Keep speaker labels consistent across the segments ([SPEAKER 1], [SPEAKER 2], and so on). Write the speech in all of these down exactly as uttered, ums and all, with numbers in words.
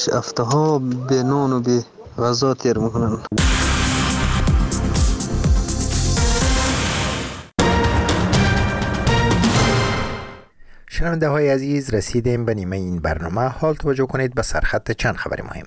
[SPEAKER 1] هفته ها به نان و به غذا تیر میکنن.
[SPEAKER 2] شنونده های عزیز، رسیدیم به نیمه این برنامه. حال توجه کنید به سرخط چند خبر مهم.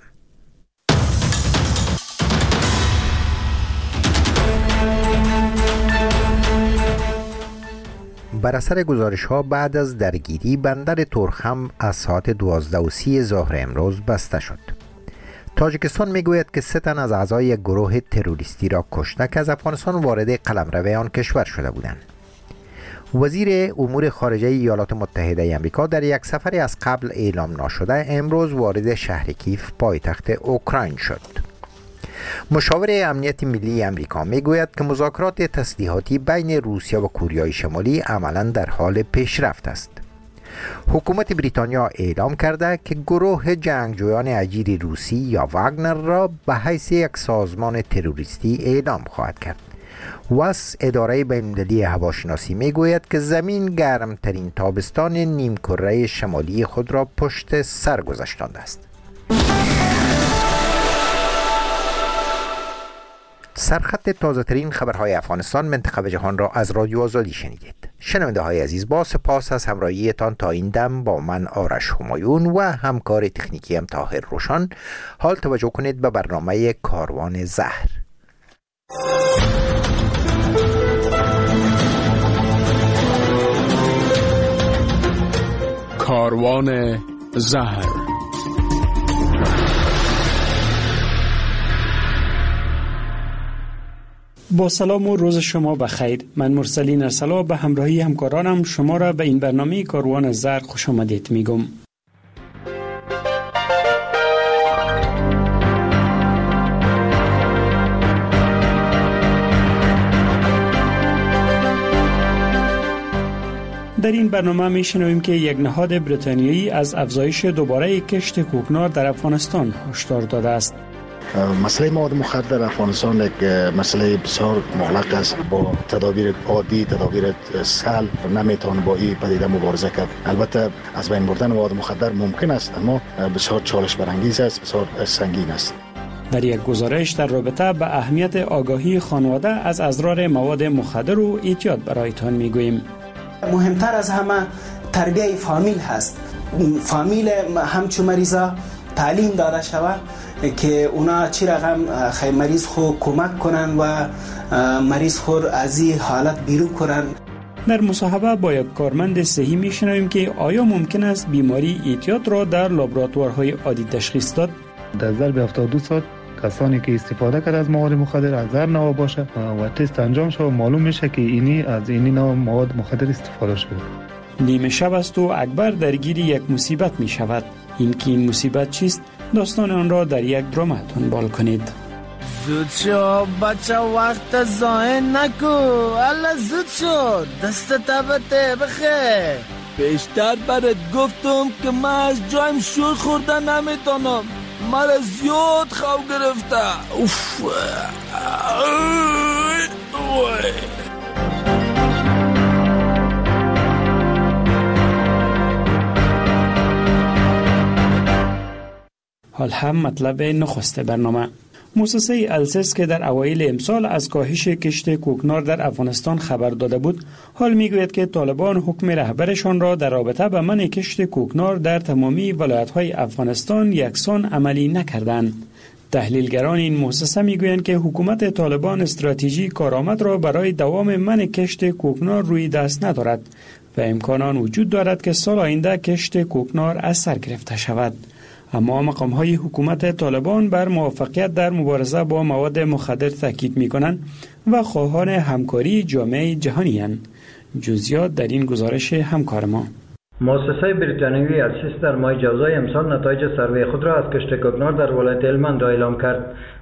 [SPEAKER 2] بر اثر گزارش ها بعد از درگیری بندر تورخم از ساعت دوازده و سی ظهر امروز بسته شد. تاجیکستان میگوید که سه تن از اعضای یک گروه تروریستی را کشته که از افغانستان وارد قلمرو آن کشور شده بودند. وزیر امور خارجه ایالات متحده آمریکا در یک سفری از قبل اعلام ناشده امروز وارد شهر کیف پایتخت اوکراین شد. مشاور امنیت ملی آمریکا میگوید که مذاکرات تسلیحاتی بین روسیه و کره شمالی عملاً در حال پیشرفت است. حکومت بریتانیا اعلام کرده که گروه جنگجویان اجیر روسی یا واگنر را به حیث یک سازمان تروریستی اعلام خواهد کرد. واس اداره بین‌المللی هواشناسی میگوید که زمین گرمترین تابستان نیمکره شمالی خود را پشت سر گذاشته است. سرخط تازه ترین خبرهای افغانستان منطقه و جهان را از رادیو آزادی شنیدید. شنونده های عزیز، با سپاس از همراهیتان تا این دم با من آرش همایون و همکار تکنیکی ام طاهر روشان. حال توجه کنید به برنامه کاروان زهر.
[SPEAKER 3] کاروان زهر.
[SPEAKER 4] با سلام و روز شما بخیر. من مرسلین ارسلا به همراهی همکارانم شما را به این برنامه کاروان زهر خوش آمدید میگم. در این برنامه میشنویم که یک نهاد بریتانیایی از افزایش دوباره کشت کوکنار در افغانستان هشدار داده است.
[SPEAKER 5] مسئله مواد مخدر در افغانستان یک مسئله بسیار مغلق است. با تدابیر عادی، تدابیر سهل نمیتوان با این پدیده مبارزه کرد. البته از بین بردن مواد مخدر ممکن است، اما بسیار چالش برانگیز است، بسیار سنگین است.
[SPEAKER 4] در یک گزارش در رابطه به اهمیت آگاهی خانواده از اضرار مواد مخدر و احتیاط برایتان میگوییم.
[SPEAKER 6] مهمتر از همه تربیت فامیل هست. فامیل همچو مریضا تعلیم داده شود که اونا چی رقم خیلی مریض خود کمک کنن و مریض خود از این حالت بیرون کنن.
[SPEAKER 4] در مصاحبه با یک کارمند صحی میشنویم که آیا ممکن است بیماری اعتیاد را در لابراتوارهای عادی تشخیص داد؟
[SPEAKER 7] در ظرف هفتاد و دو ساعت کسانی که استفاده کرده از مواد مخدر از هر نوع باشه و تست انجام شد معلوم میشه که اینی از اینی نوع مواد مخدر استفاده شده.
[SPEAKER 4] نیمه شب است و اکبر درگیر یک مصیبت می شود. این که این مصیبت چیست؟ داستان آن را در یک درام دنبال کنید.
[SPEAKER 8] زود شو بچه، وقت ضایع نکو. الله زود شو، دست تبته بخیر. بیشتر برات گفتم که من از جایم شور خورده نمیتونم. مرا زیاد خواب گرفته. اوف.
[SPEAKER 4] حال هم مطلب نخست برنامه. مؤسسه السس که در اوایل امسال از کاهش کشت کوکنار در افغانستان خبر داده بود، حال میگوید که طالبان حکم رهبرشان را در رابطه با منع کشت کوکنار در تمامی ولایت‌های افغانستان یکسان عملی نکردند. تحلیلگران این مؤسسه میگویند که حکومت طالبان استراتژی کارآمد را برای دوام منع کشت کوکنار روی دست ندارد و امکانات وجود دارد که سال آینده کشت کوکنار از سر گرفته شود. اما مقام‌های حکومت طالبان بر موفقیت در مبارزه با مواد مخدر تاکید می‌کنند و خواهان همکاری جامعه جهانی اند. جزئیات در این گزارش همکار ما.
[SPEAKER 9] مؤسسه بریتانیایی السس در ماه جوزای امسال نتایج سروی خود را از کشت کوکنار در ولایت هلمند را اعلام کرد.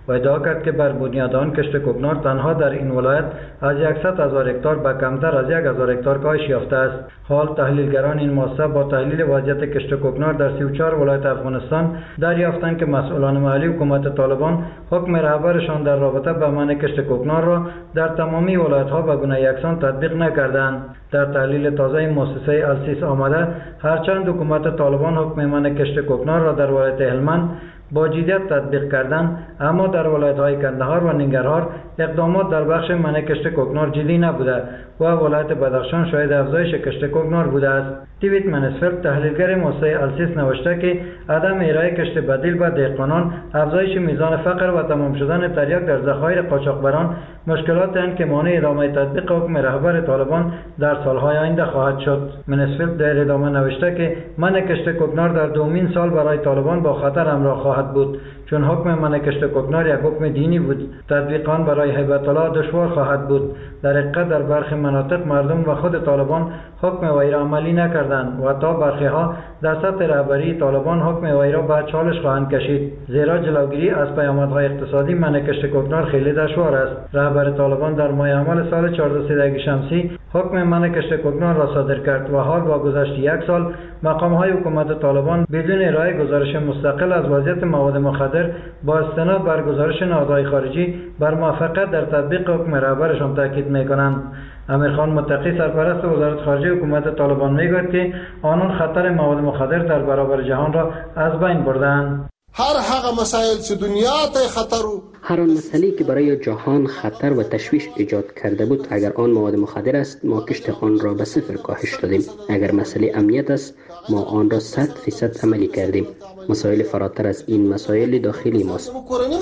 [SPEAKER 9] و ادعا کرد که بر بنیاد آن کشت کوکنار تنها در این ولایت از صد هزار هکتار به کمتر از یک هزار هکتار کاهش یافته است. حال تحلیلگران این مؤسسه با تحلیل وضعیت کشت کوکنار در سی و چهار ولایت افغانستان دریافتند که مسئولان محلی حکومت طالبان حکم رهبرشان در رابطه با منع کشت کوکنار را در تمامی ولایت‌ها به گونه یکسان تطبیق نکردند. در تحلیل تازه مؤسسه السیس آمده هرچند حکومت طالبان حکم منع کشت کوکنار را در ولایت هلمند با جدیت تطبیق کردند، اما در ولایت‌های کندهار و ننگرهار اقدامات در بخش منع کشت کوکنار جدی نبوده و ولایت بدخشان شاهد افزایش کشت کوکنار بوده است. دیوید منسفلد تحلیلگر مؤسسه السیس نوشته که عدم ارائه کشت بدیل به دهقانان، افزایش میزان فقر و تمام شدن تریاک در ذخایر قاچاقبران مشکلات هستند که مانع ادامه تطبیق حکم رهبر طالبان در سالهای آینده خواهد شد. منسفلد در ادامه نوشته که منع کشت کوکنار در دومین سال برای طالبان با خطر همراه خواهد بود، چون حکم منع کشت کوکنار یک حکم دینی بود. تطبیق آن برای هیبت الله دشوار خواهد بود. در حقیقت در برخی مناطق مردم و خود طالبان حکم وی را عملی نکردند و تا برخی ها در سطح رهبری طالبان حکم وی را به چالش خواهند کشید، زیرا جلوگیری از پیامدهای اقتصادی منع کشت کوکنار خیلی دشوار است. رهبر طالبان در ماه حمل سال چهارده‌صد شمسی حکم منع کشت کوکنار را صادر کرد و حال با گذشت یک سال مقام‌های حکومت طالبان بدون ارائه گزارش مستقل از وضعیت مواد مخدر با استناد بر گزارش نهادهای خارجی بر موفقیت در تطبیق حکم رهبرشان تاکید می‌کنند. امیرخان متقی سرپرست وزارت خارجه حکومت طالبان میگوید که آنان خطر مواد مخدر در برابر جهان را از بین بردند.
[SPEAKER 10] هر هغه مسائل چې دنیا ته خطر و
[SPEAKER 11] هر آن مسئله که برای جهان خطر و تشویش ایجاد کرده بود، اگر آن مواد مخدر است ما کشت آن را به صفر کاهش دادیم. اگر مسئله امنیت است ما آن را صد فیصد عملی کردیم. مسائل فراتر از این مسائل داخلی ماست.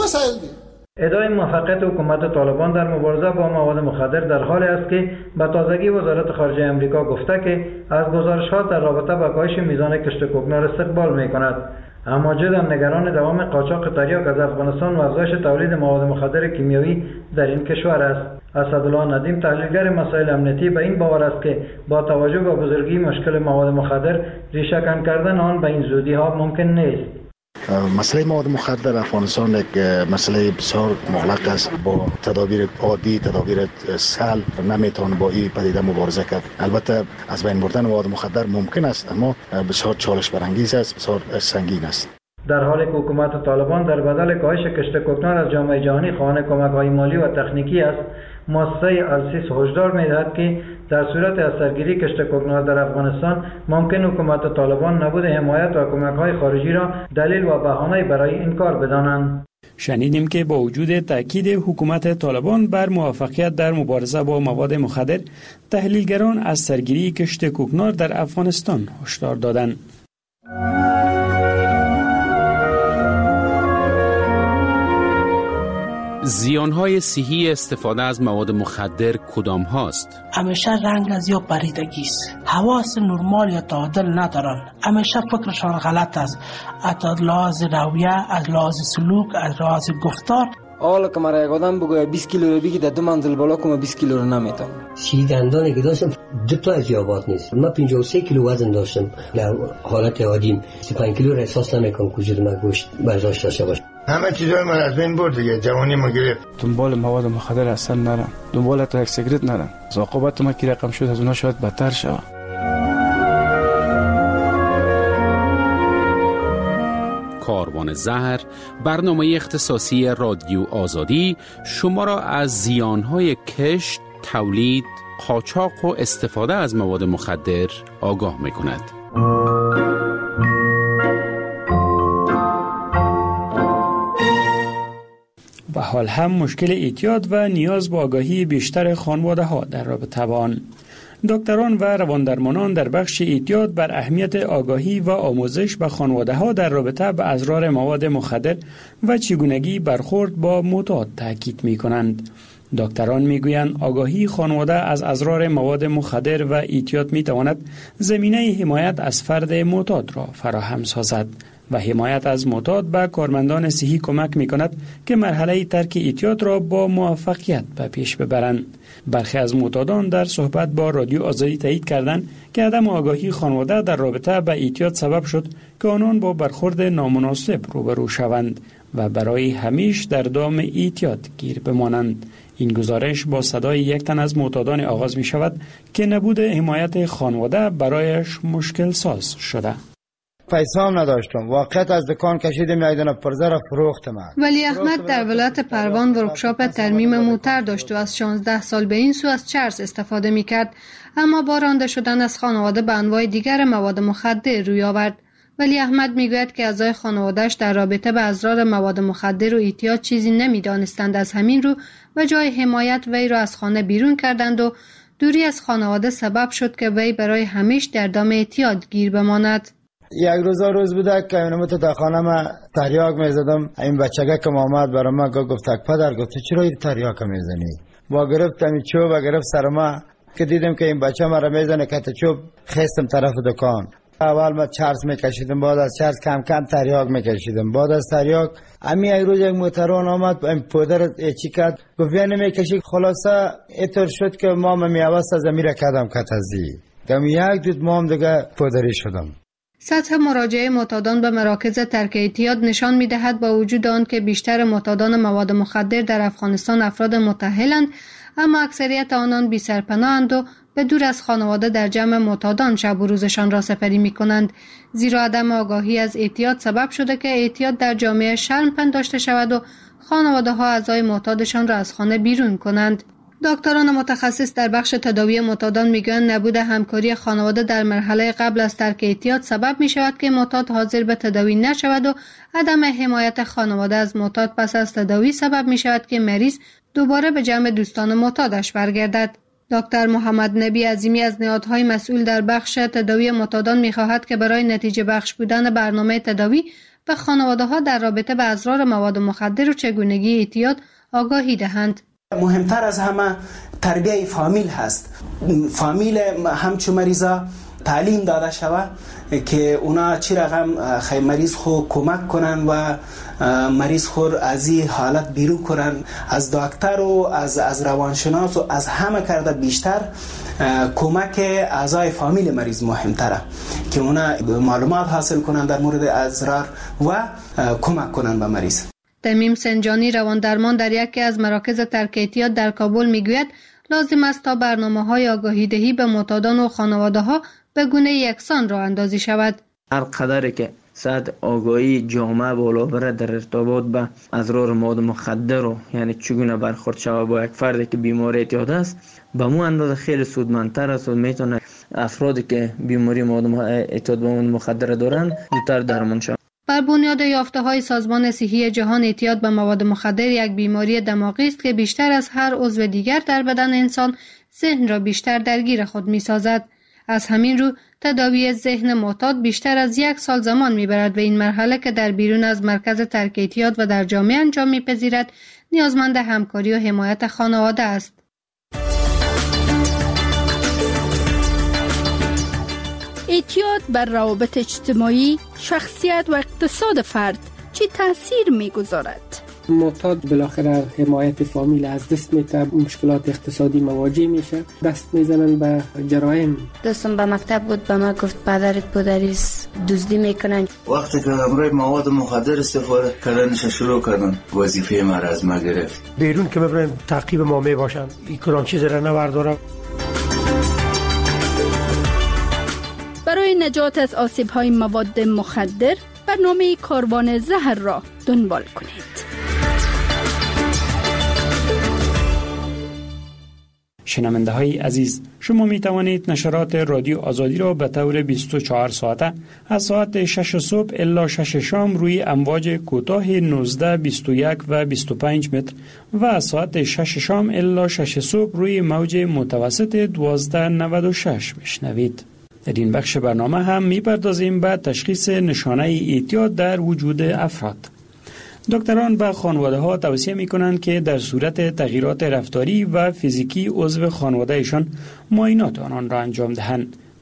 [SPEAKER 9] ادعای موفقیت حکومت طالبان در مبارزه با مواد مخدر در حالی است که به تازگی وزارت خارجه امریکا گفته که از گزارش‌ها در رابطه با کاهش میزان کشت کوکنار استقبال می‌کند. اما جدا نگران دوام قاچاق تریاک از افغانستان و افزایش تولید مواد مخدر کیمیایی در این کشور است. اسدالله ندیم تحلیلگر مسائل امنیتی به این باور است که با توجه به بزرگی مشکل مواد مخدر ریشه کن کردن آن به این زودی ها ممکن نیست.
[SPEAKER 5] مسئله مواد مخدر افغانستان یک مسئله بسیار مغلق است. با تدابیر عادی، تدابیر سهل نمیتوان با این پدیده مبارزه کرد. البته از بین بردن مواد مخدر ممکن است، اما بسیار چالش برانگیز است، بسیار سنگین است.
[SPEAKER 9] در حالی که حکومت طالبان در بدل کاهش کشت کوکنار از جامعه جهانی خواهان کمک‌های مالی و تکنیکی است، مؤسسه السیس هشدار می‌دهد که در صورت از سرگیری کشت کوکنار در افغانستان ممکن حکومت طالبان نبود حمایت و کمک‌های خارجی را دلیل و بهانه برای این کار بدانند.
[SPEAKER 4] شنیدیم که با وجود تاکید حکومت طالبان بر موفقیت در مبارزه با مواد مخدر، تحلیلگران از سرگیری کشت کوکنار در افغانستان هشدار دادند.
[SPEAKER 12] زیانهای صحی استفاده از مواد مخدر کدام هاست؟
[SPEAKER 13] همیشه رنگ از یا پریدگی است. حواس نرمال یا تعادل ندارن. همیشه فکرشان غلط است. از لحاظ رویه، از لحاظ سلوک، از لحاظ گفتار.
[SPEAKER 14] حالا که مرا یک آدم بگوید بیست کیلو رو بگی در دو منزل بالا کنم بیست کیلو رو نمیتونم.
[SPEAKER 15] سی دندانی که داشتم دو تا از یابات نیست. من پنجاه و سه کیلو وزن داشتم. در حالت عادیم سی و پنج کیلو را احساس نمیکنم که وجود من گوشت برداشت داشته باشه.
[SPEAKER 16] همه چیزای من از بین برد دیگه، جوانی ما گرفت.
[SPEAKER 17] دنبال مواد مخدر اصلا نرم، دنبال تا یک سیگرت نرم. عاقبت ما که رقم شد از اونها شاید بدتر شود.
[SPEAKER 12] کاروان زهر، برنامه اختصاصی رادیو آزادی، شما را از زیانهای کشت، تولید، قاچاق و استفاده از مواد مخدر آگاه می‌کند.
[SPEAKER 4] و حال هم مشکل اعتیاد و نیاز به آگاهی بیشتر خانواده ها در رابطه با آن. دکتران و رواندرمانان در بخش اعتیاد بر اهمیت آگاهی و آموزش به خانواده ها در رابطه به اضرار مواد مخدر و چگونگی برخورد با معتاد تاکید می کنند. دکتران می گویند آگاهی خانواده از اضرار مواد مخدر و اعتیاد می تواند زمینه حمایت از فرد معتاد را فراهم سازد. و حمایت از معتاد به کارمندان صحی کمک می کند که مرحله ترک اعتیاد را با موفقیت به پیش ببرند. برخی از معتادان در صحبت با رادیو آزادی تایید کردند که عدم آگاهی خانواده در رابطه با اعتیاد سبب شد که آنان با برخورد نامناسب روبرو شوند و برای همیشه در دام اعتیاد گیر بمانند. این گزارش با صدای یک تن از معتادان آغاز می شود که نبود حمایت خانواده برایش مشکل ساز شده.
[SPEAKER 16] پیسه هم نداشتم، واقعیت از دکان کشیدم یک دونه پرزه را فروختم.
[SPEAKER 18] ولی احمد در ولایت پروان ورکشاپ ترمیم موتر داشت و از شانزده سال به این سو از چرس استفاده می کرد، اما با رانده شدن از خانواده به انواع دیگر مواد مخدر روی آورد. ولی احمد میگوید که اعضای خانواده‌اش در رابطه با اضرار مواد مخدر و اعتیاد چیزی نمیدانستند. از همین رو و جای حمایت وی را از خانه بیرون کردند و دوری از خانواده سبب شد که وی برای همیشه در دام اعتیاد گیر بماند.
[SPEAKER 16] یک روز روز بوده که اینو تو در خانه ما تریاک میزدم. این بچگه که آمد برای ما گفت پدر، گفت چرا این تریاک میزنی؟ با گرفتم چوب و گرفت سر ما که دیدم که این بچه ما را میزنه که چوب خستم طرف دکان. اول ما چرس میکشیدم، بعد از چرس کم کم تریاک میکشیدم، بعد از تریاک امی یک روز یک موتران آمد این پودر چی کرد گفت یا نمیکشی. خلاصه اینطور شد که ما میوست از امیر کدم کتازی دم یک دود ما هم دیگه پودری شدم.
[SPEAKER 18] سطح مراجعه معتادان به مراکز ترک اعتیاد نشان می‌دهد با وجود آن که بیشتر معتادان مواد مخدر در افغانستان افراد متأهلند، اما اکثریت آنان بی سرپناه‌اند و به دور از خانواده در جمع معتادان شب و روزشان را سپری می‌کنند، زیرا عدم آگاهی از اعتیاد سبب شده که اعتیاد در جامعه شرم پنداشته شود و خانواده‌ها اعضای معتادشان را از خانه بیرون کنند. دکتران متخصص در بخش تداوی معتادان میگویند نبود همکاری خانواده در مرحله قبل از ترک اعتیاد سبب می شود که معتاد حاضر به تداوی نشود و عدم حمایت خانواده از معتاد پس از تداوی سبب می شود که مریض دوباره به جمع دوستان معتادش برگردد. دکتر محمد نبی عظیمی از نهادهای مسئول در بخش تداوی معتادان می خواهد که برای نتیجه بخش بودن برنامه تداوی به خانواده‌ها در رابطه با اضرار مواد مخدر و چگونگی اعتیاد آگاهی دهند.
[SPEAKER 6] مهمتر از همه تربیه فامیل هست. فامیل همچون مریضا تعلیم داده شود که اونا چی رقم خیلی مریض خو کمک کنن و مریض خور از این حالت بیرون کنن. از دکتر و از از روانشناس و از همه کرده بیشتر کمک اعضای فامیل مریض مهمتره که اونا معلومات حاصل کنن در مورد اضرار و کمک کنن به مریض.
[SPEAKER 18] تمیم سنجانی روان درمان در یکی از مراکز ترک اعتیاد در کابل میگوید لازم است تا برنامه‌های آگاهی دهی به معتادان و خانواده‌ها به گونه یکسان راه اندازی شود.
[SPEAKER 19] هر قدری که سطح آگاهی جامعه بالا بره در ارتباط به اضرار مواد مخدر و یعنی چگونه برخورد شود با یک فردی که بیماری اعتیاد است، به مو اندازه خیلی سودمندتر است و میتونه افرادی که بیماری مواد اعتیاد به مواد مخدر دارن زودتر درمان شوند.
[SPEAKER 18] بر بنیاد یافته‌های سازمان صحی جهان، اعتیاد به مواد مخدر یک بیماری دماغی است که بیشتر از هر عضو دیگر در بدن انسان ذهن را بیشتر درگیر خود می‌سازد. از همین رو تداوی ذهن معتاد بیشتر از یک سال زمان می‌برد و این مرحله که در بیرون از مرکز ترک اعتیاد و در جامعه انجام می‌پذیرد نیازمند همکاری و حمایت خانواده است.
[SPEAKER 20] اعتیاد بر روابط اجتماعی، شخصیت و اقتصاد فرد چه تأثیر می‌گذارد؟
[SPEAKER 11] معتاد بالاخره حمایت فامیل از دست میده، مشکلات اقتصادی مواجه میشه، دست میزنن به جرایم.
[SPEAKER 21] دوستم به مکتب بود، به ما گفت پدرت پدریست دزدی میکنن.
[SPEAKER 22] وقتی که همراه مواد مخدر استفاده کردنش شروع کردن، وظیفه ما را از ما گرفت.
[SPEAKER 23] بیرون که ببرن تعقیب ما میباشن، این کلان چیز را نبردارم.
[SPEAKER 20] برای نجات از آسیب‌های مواد مخدر برنامه کاروان زهر را دنبال کنید.
[SPEAKER 4] شنونده های عزیز، شما می توانید نشرات رادیو آزادی را به طور بیست و چهار ساعته از ساعت شش صبح الی شش شام روی امواج کوتاه نوزده، بیست و یک و بیست و پنج متر و از ساعت شش شام الی شش صبح روی موج متوسط دوازده نود و شش بشنوید. در این بخش برنامه هم می‌پردازیم به تشخیص نشانه اعتیاد در وجود افراد. دکتران به خانواده‌ها توصیه می‌کنند که در صورت تغییرات رفتاری و فیزیکی عضو خانواده‌شان معاینات آنان را انجام دهند،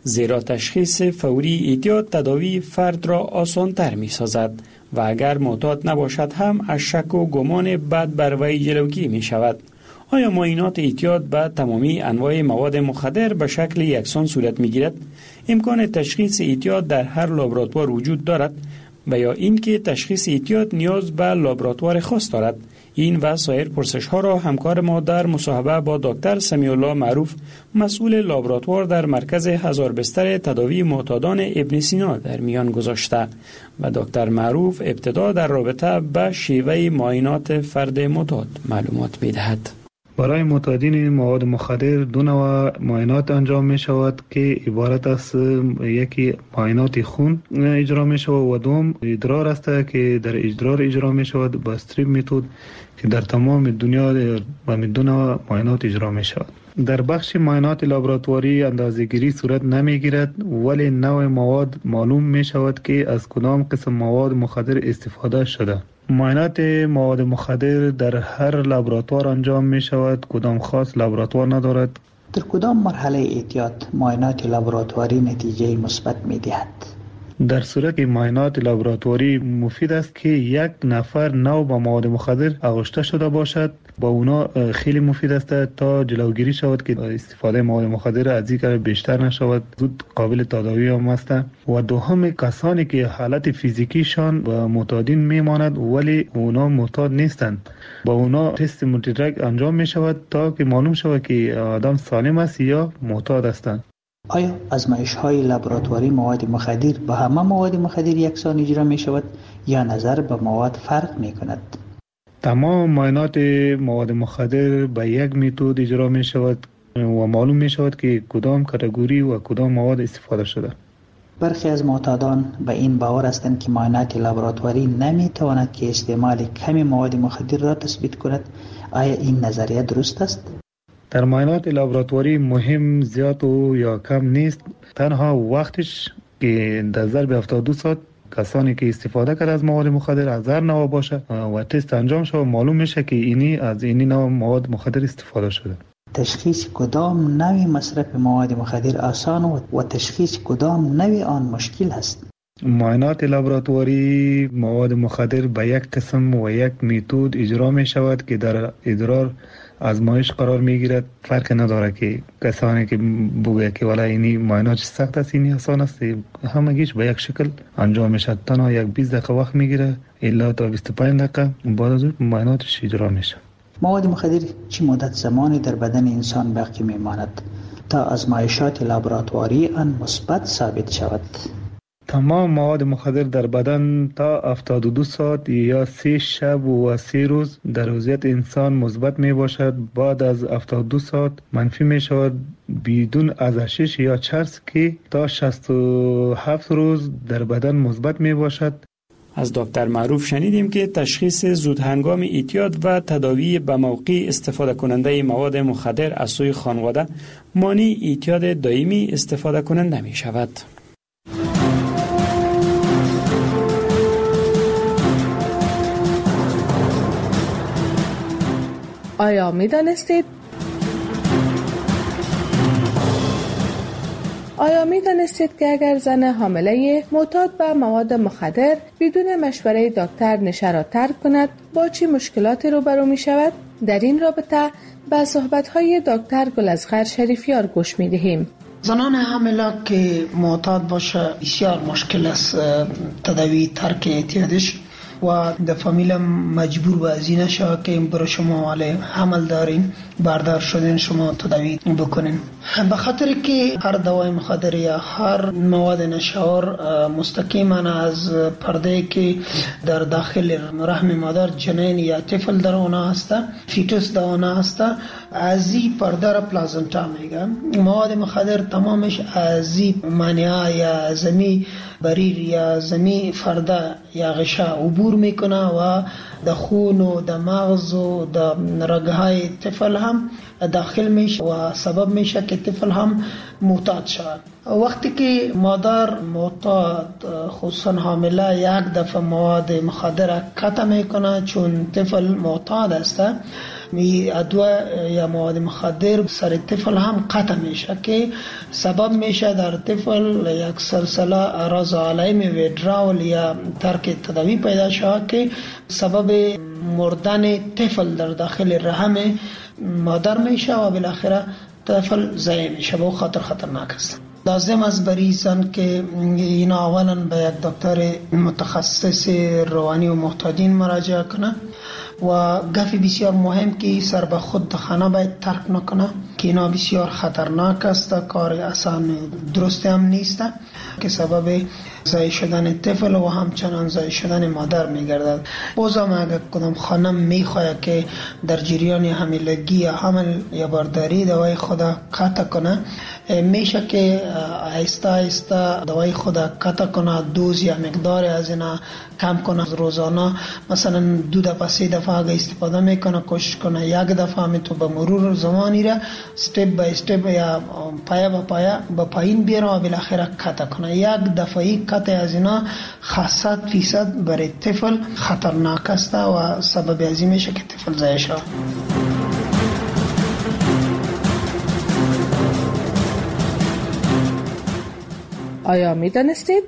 [SPEAKER 4] زیرا تشخیص فوری اعتیاد تداوی فرد را آسان‌تر می‌سازد و اگر معتاد نباشد هم از شک و گمان بد بر وی جلوگیری می‌شود. آیا معاینات اعتیاد به تمامی انواع مواد مخدر به شکل یکسان صورت می‌گیرد؟ امکان تشخیص اعتیاد در هر لابراتوار وجود دارد و یا اینکه تشخیص اعتیاد نیاز به لابراتوار خاص دارد؟ این و سایر پرسش‌ها را همکار ما در مصاحبه با دکتر سمیع الله معروف، مسئول لابراتوار در مرکز هزار بستر تداوی معتادان ابن سینا در میان گذاشته و دکتر معروف ابتدا در رابطه به شیوه معاینات فرد معتاد معلومات می‌دهد.
[SPEAKER 7] برای معتادین مواد مخدر دو نوع معاینات انجام می شود که عبارت است یکی معاینات خون اجرا می شود و دوم ادرار است که در ادرار اجرا می شود با استریپ متد که در تمام دنیا با دو نوع معاینات اجرا می شود. در بخش معاینات لابراتواری اندازه‌گیری صورت نمی گیرد ولی نوع مواد معلوم می شود که از کدام قسم مواد مخدر استفاده شده. معاینات مواد مخدر در هر لابراتوار انجام می شود، کدام خاص لابراتوار ندارد.
[SPEAKER 1] در کدام مرحله اعتیاد معاینات لابراتواری نتیجه مثبت می دهد؟
[SPEAKER 7] در صورت که معاینات لابراتواری مفید است که یک نفر نو با مواد مخدر آغشته شده باشد، با اونا خیلی مفید است تا جلوگیری شود که استفاده مواد مخدر از این بیشتر نشود، زود قابل تداوی هم است. و دوم کسانی که حالت فیزیکیشان و معتادین میماند ولی اونا معتاد نیستند، با اونا تست مولتی‌دراگ انجام می شود تا که معلوم شود که آدم سالم است یا معتاد هستند.
[SPEAKER 1] آیا آزمایش‌های لابراتواری مواد مخدر با همه مواد مخدر یکسان اجرا می شود یا نظر به مواد فرق می کند؟
[SPEAKER 7] تمام معاینات مواد مخدر به یک متد اجرا می شود و معلوم می شود که کدام کاتگوری و کدام مواد استفاده شده.
[SPEAKER 1] برخی از معتادان به این باور هستند که معاینات لابراتواری نمی تواند که استعمال کمی مواد مخدر را تثبیت کند. آیا این نظریه درست است؟
[SPEAKER 7] در معاینات لابراتواری مهم زیاد و یا کم نیست، تنها وقتش که در ظرف هفتاد و دو ساعت کسانی که استفاده کرده از مواد مخدر از هر نوع باشه و تست انجام شود معلوم میشه که اینی از اینی نوع مواد مخدر استفاده شده.
[SPEAKER 1] تشخیص کدام نوع مصرف مواد مخدر آسان و تشخیص کدام نوع آن مشکل است؟
[SPEAKER 7] معاینات لابراتواری مواد مخدر به یک قسم و یک متد اجرا می شود که در ادرار آزمایش قرار می گیرد. فرق نداره که کسانی که بگوید که والا اینی معاینات سخت است اینی آسان است، همگیش به یک شکل انجام می شود. تنها یک بیست دقیقه وقت می گیره الا تا بیست و پنج دقیقه بعد از اون معایناتش اجرا می شود.
[SPEAKER 1] مواد مخدر چه مدت زمانی در بدن انسان باقی می ماند تا آزمایشات لابراتواری آن مثبت ثابت شود؟
[SPEAKER 7] تمام مواد مخدر در بدن تا هفتاد و دو ساعت یا سه شب و سه روز در وضعیت انسان مثبت می باشد. بعد از هفتاد و دو ساعت منفی می شود بدون ازشش یا چرس که تا شصت و هفت روز در بدن مثبت می باشد.
[SPEAKER 4] از دکتر معروف شنیدیم که تشخیص زود هنگام اعتیاد و تداوی به موقع استفاده کننده مواد مخدر از سوی خانواده مانع اعتیاد دائمی استفاده کننده می شود.
[SPEAKER 2] آیا می دانستید؟ آیا می دانستید که اگر زن حامله معتاد به مواد مخدر بدون مشوره دکتر نشه را ترک کند با چه مشکلاتی روبرو می شود؟ در این رابطه به صحبت‌های دکتر گلاصغر شریفیار گوش می دهیم.
[SPEAKER 13] زنان حامله که معتاد باشه بسیار مشکل است تداوی ترک اعتیادش و در فامیل مجبور به از این نشه که برای شما ولی حمل دارین بردار شدین شما تداوی بکنین، به خاطر که هر دوای مخدر یا هر مواد نشاور مستقیما از پرده که در داخل رحم مادر جنین یا طفل در آنها هست، فیتوس در آنها هست، از این پرده را پلازنتا میگه. مواد مخدر تمامش از این مانعه یا زمین بریر یا زمین فرده یا غشا عبور میکنه و در خون و در مغز و در رگهای طفل هم داخل میشه و سبب میشه که طفل هم معتاد شود. وقتی که مادر معتاد خصوصا حامله یک دفعه مواد مخدر قطع میکنه چون طفل معتاد است، می ادویه یا مواد مخدر سر طفل هم قطع میشه که سبب میشه در طفل یک سلسله اعراض علائم ویدرال یا ترک تداوی پیدا شود که سبب مردن طفل در داخل رحم مادر میشه و بالاخره طفل ضایع میشه و خطر خطرناک است. لازم است بریزن که اینا اولا به یک دکتر متخصص روانی و معتادین مراجعه کنه و گفی بسیار مهم که سر به خود خانه باید ترک نکنه که اینا بسیار خطرناک است، کار آسان درست هم نیست که سبب ضایع شدن طفل و همچنان ضایع شدن مادر میگردد. بازم اگر کدام خانم میخواد که در جریان حاملگی یا حمل یا بارداری دوای خود قطع کنه، میشه که آهسته آهسته دوای خود قطع کنه، دوز یا مقدار از اینا کم کنه. روزانه مثلا دو دفعه سه دفعه اگه استفاده میکنه کوشش کنه یک دفعه می تو به مرور زمانی را استپ بای استپ یا پایا با پایا با پایین بیاره و بالاخره قطع کنه. یک دفعه قطع از اینا صد فیصد برای طفل خطرناک است و سبب ازی میشه که طفل ضایع شود.
[SPEAKER 2] آیا می دانستید؟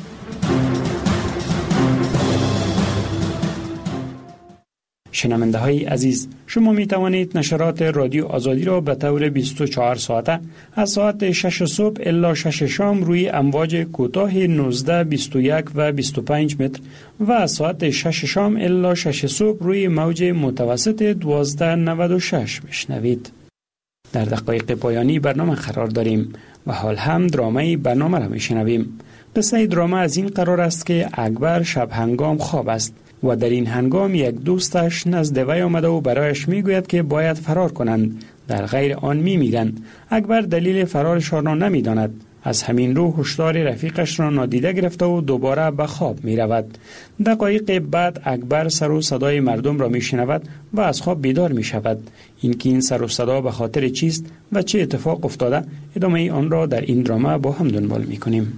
[SPEAKER 4] شنونده های عزیز، شما می توانید نشرات رادیو آزادی را به طور بیست و چهار ساعته از ساعت شش صبح الی شش شام روی امواج کوتاه نوزده، بیست و یک و بیست و پنج متر و از ساعت شش شام الی شش صبح روی موج متوسط دوازده نود و شش بشنوید. در دقایق پایانی برنامه قرار داریم و حال هم درامه برنامه را می شنویم. قصه درامه از این قرار است که اکبر شب هنگام خواب است و در این هنگام یک دوستش نزد وی آمده و برایش می گوید که باید فرار کنند، در غیر آن می میرند. اکبر دلیل فرارشان را نمی داند. از همین رو هشدار رفیقش را نادیده گرفته و دوباره به خواب می رود. دقایق بعد اکبر سر و صدای مردم را می شنود و از خواب بیدار می شود. اینکه این سر و صدا به خاطر چیست و چه اتفاق افتاده، ادامه آن را در این درامه با هم دنبال می کنیم.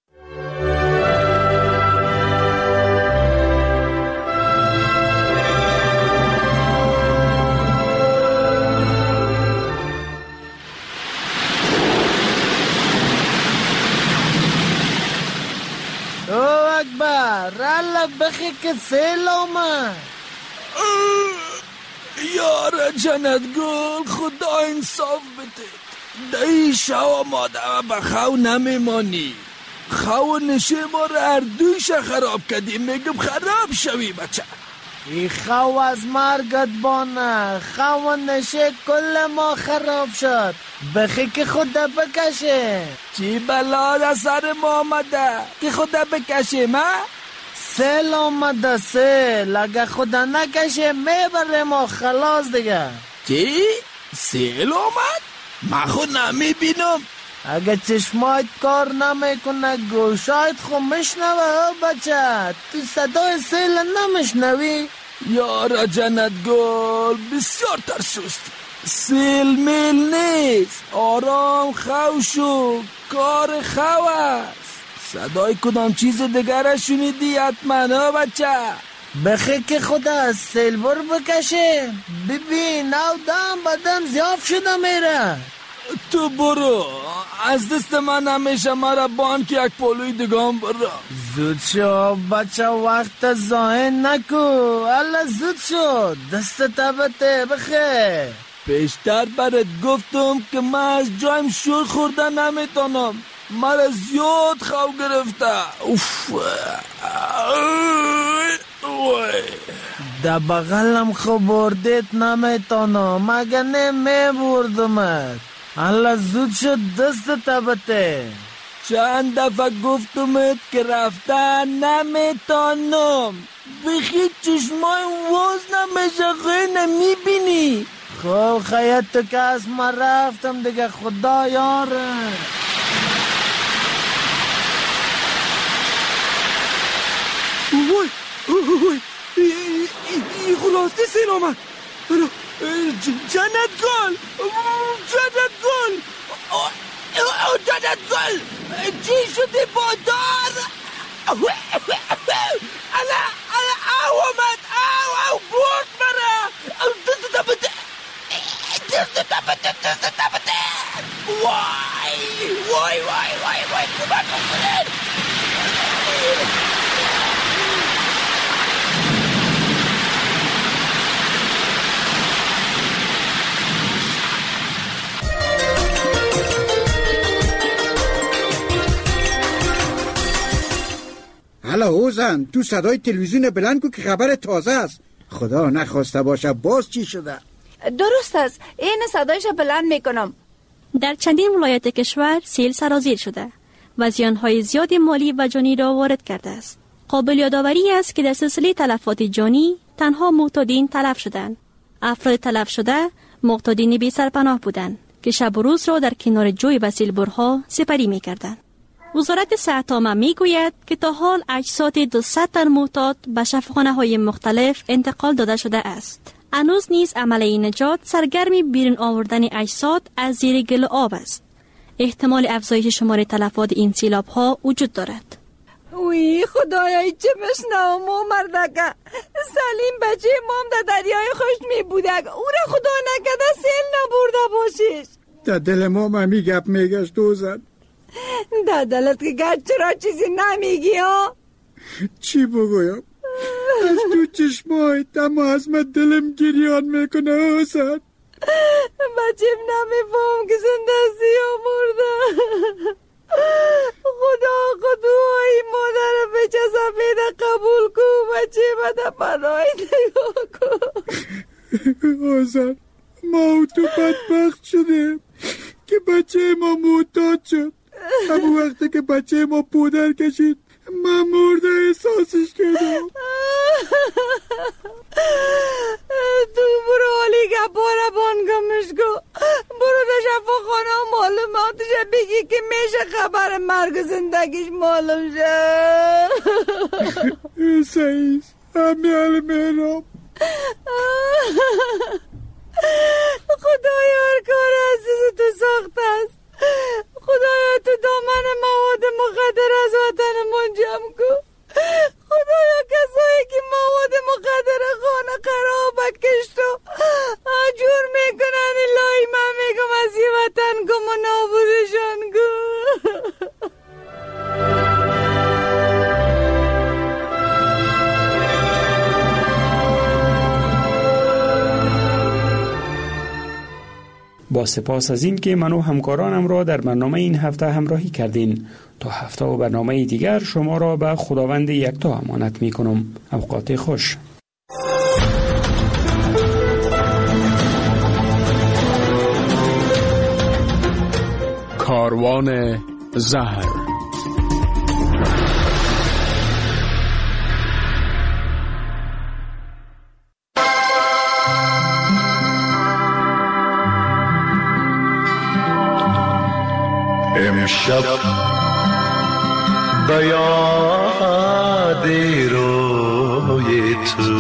[SPEAKER 3] رالا بخی که سیل آمد.
[SPEAKER 8] یار جنت گل خدا انصاف بده. دایی شو ماده و بخو نمیمانی. خو نشه ما رو هر دویش خراب کردیم. میگم خراب شوی بچه.
[SPEAKER 3] ای خو از مرگت بانه. خو نشه کل ما خراب شد. بخی که خدا بکشه.
[SPEAKER 8] چی بلا در سر ما آمده که خدا بکشه ما؟
[SPEAKER 3] سیل آمده سیل. اگه خدا نکشه میبره ما خلاص دیگه.
[SPEAKER 8] چی؟ سیل آمد؟ ما خود نمیبینم.
[SPEAKER 3] اگه چشمایت کار نمیکنه گوشایت خو مشنوه بچه. تو صدای سیل نمیشنوی؟
[SPEAKER 8] یارا جنت گل بسیار ترسوست. سیل میل نیست. آرام خو شو. کار خو است. صدای کدام چیز دیگر شنیدی حتما ها بچه؟
[SPEAKER 3] بخی که خدا از سیل بر بکشه. ببین او دم بدم زیاف شده میره.
[SPEAKER 8] تو برو. از دست من همیشه مرا بان که یک پولوی دگام برو.
[SPEAKER 3] زود شو بچه وقت زاین نکو. الله زود شو. دست تبته بخی.
[SPEAKER 8] پیشتر برات گفتم که من از جایم شور خورده نمیتونم. مرا زیاد خو گرفته. اوف.
[SPEAKER 3] در بغلم خو بردیت نمیتونم. مگه نمی بردمت. الله زود شد دست تبته.
[SPEAKER 8] چند دفعه گفتمت که رفتن نمیتونم. بخی چشمای واز نمیشه غیر نمیبینی.
[SPEAKER 3] خب خیلی تو که از ما رفتم دیگه خدا یاره.
[SPEAKER 8] وای وای ای خلاصی سیل آمد. جنت گل جنت گل جنت گل چی شدی با دار؟ الا الا او آمد او او برد مرا دست تا بده دست تا بده دست تا بده وای وای وای وای وای کمک کنید.
[SPEAKER 5] حالا اوزن تو صدای تلویزیون بلند کو که خبر تازه است. خدا نخواسته باشه باز چی شده؟
[SPEAKER 9] درست است، این صدایش بلند میکنم.
[SPEAKER 10] در چندین ولایت کشور سیل سرازیر شده و زیانهای زیاد مالی و جانی را وارد کرده است. قابل یادآوری است که در سلسله تلفات جانی تنها معتادین تلف شدند. افراد تلف شده معتادین بی سرپناه بودند که شب و روز را در کنار جوی و سیلبرها سپری میکردند. وزارت صحت عامه میگوید که تا حال اجساد دویست تن معتاد به شفاخانه‌های مختلف انتقال داده شده است. هنوز نیز عملیه نجات سرگرمی بیرون آوردن اجساد از زیر گل و آب است. احتمال افزایش شمار تلفات این سیلاب‌ها وجود دارد.
[SPEAKER 9] وی خدایای چه مشنم و مردکه سلیم بچه مام در دریای خشت می بودک او را خدا نکده سیل نبرده باشیش.
[SPEAKER 5] در دل ما ممی گپ میگشت دوزن.
[SPEAKER 9] در دلت که گرد چرا چیزی نمیگی ها؟
[SPEAKER 5] چی بگویم؟ از تو چشمای دم از من دلم گریان میکنه حسن.
[SPEAKER 9] بچیم نمیفهم که زندستی ها مرده. خدا خدای مادر بچه سفید قبول کو بچه بده پناهی نگاه کن.
[SPEAKER 5] حسن ما و تو بدبخت شده که بچه ما معتاد شد. همون وقتی که بچه ما پودر کشید من مرده احساسش کردم.
[SPEAKER 9] تو برو حالی گپاره بانگمش کو برو در شفاخانه معلوماتش بگی که میشه خبر مرگ زندگیش معلوم شه.
[SPEAKER 5] سعیز همیال میرم.
[SPEAKER 9] خدایا هر کار عزیز تو ساخت است. خدایا تو دامن مواد مخدر از وطن منجم کو. خدایا کسایی که مواد مخدر خانه خراب کشت و آجور میکنن الهی من میگم از یه وطن گم و نابودشان کو.
[SPEAKER 4] با سپاس از این که من و همکارانم را در برنامه این هفته همراهی کردین. تا هفته و برنامه دیگر شما را به خداوند یکتا امانت می کنم. اوقات خوش.
[SPEAKER 12] کاروان زهر.
[SPEAKER 24] امشب به یاد روی تو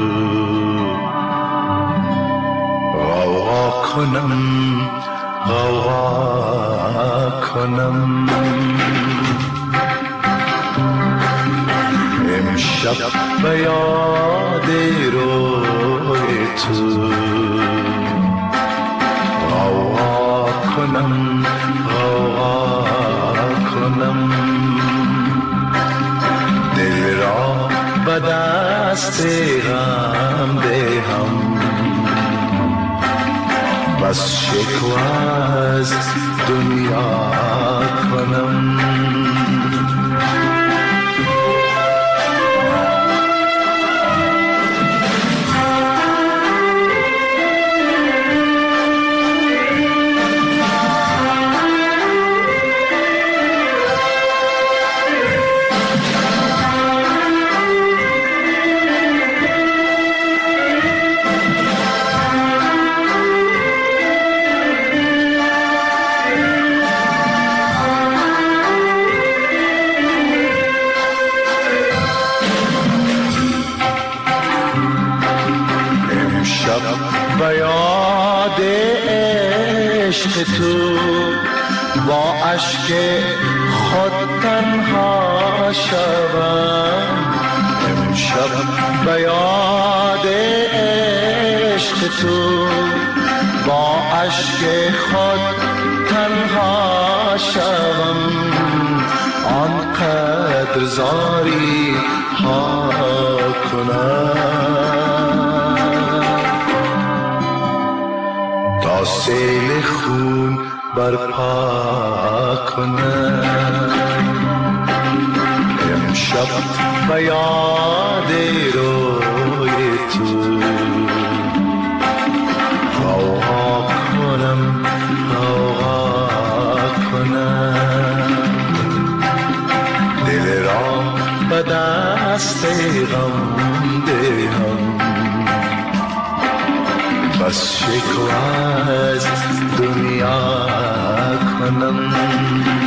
[SPEAKER 24] غوغا کنم غوغا کنم. امشب به یاد روی تو غوغا کنم غوغا کنم. دل را به دست غم دهم بس شکوه از دنیا کنم. به یاد عشق تو با اشک خود تنها شوم. امشب به یاد عشق تو با اشک خود تنها شوم. آنقدر زاری ها کنم تا سیل خون برپا کنم. امشب به یاد روی تو غوغا کنم غوغا کنم. دل را به دست غم دهم بس شکوه از دنیا کنم.